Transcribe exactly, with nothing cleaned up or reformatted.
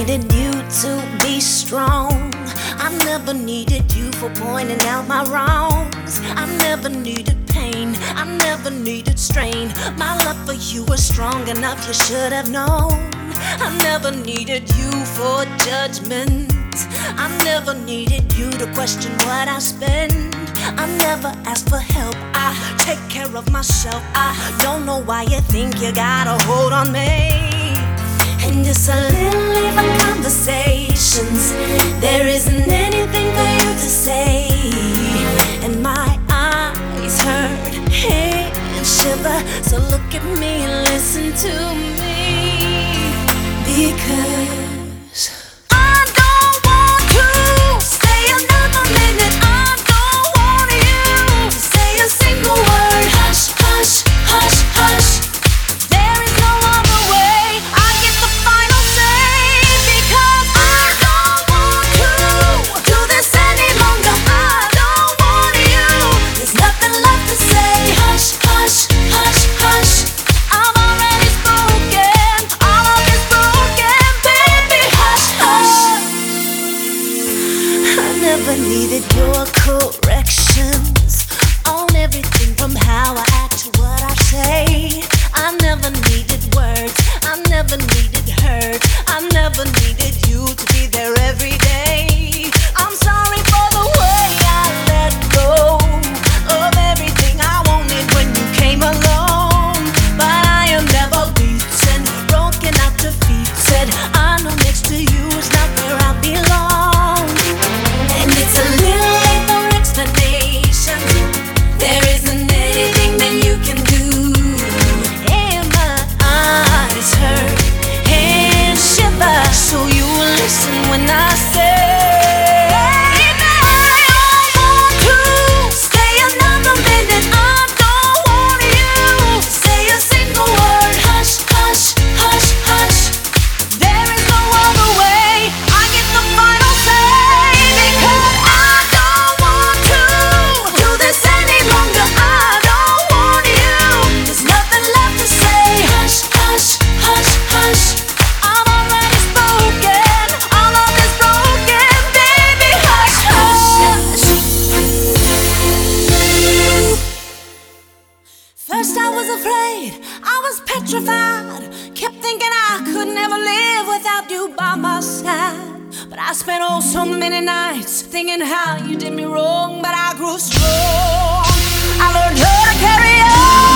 needed you to be strong. I never needed you for pointing out my wrongs. I never needed pain, I never needed strain. My love for you was strong enough, you should have known. I never needed you for judgment. I never needed you to question what I spend. I never asked for help, I take care of myself. I don't know why you think you got a hold on me. And just a little even conversations, there isn't anything for you to say. And my eyes hurt, hands shiver. So look at me and listen to me, because I don't want to stay another minute. I don't want you to say a single word. Hush, hush, hush, hush. There is no other way. I get the final say, because I don't want to do this any longer. I don't want you. There's nothing left to say. Hush, hush, hush, hush. I'm already spoken. All of it's broken, baby. Hush, hush. I never needed your corrections on everything from how I act to what I say. I never needed words, I never needed hurt. I never needed you to be there every day. I'm sorry for the way I let go of everything I wanted when you came along. But I am never beaten, broken out defeated. I know next to you is not where I belong. And it's a little late for explanation. There isn't anything that you can do. And my eyes hurt, hands shiver. So you will listen when I say, first I was afraid, I was petrified. Kept thinking I could never live without you by my side. But I spent oh so many nights thinking how you did me wrong. But I grew strong, I learned how to carry on.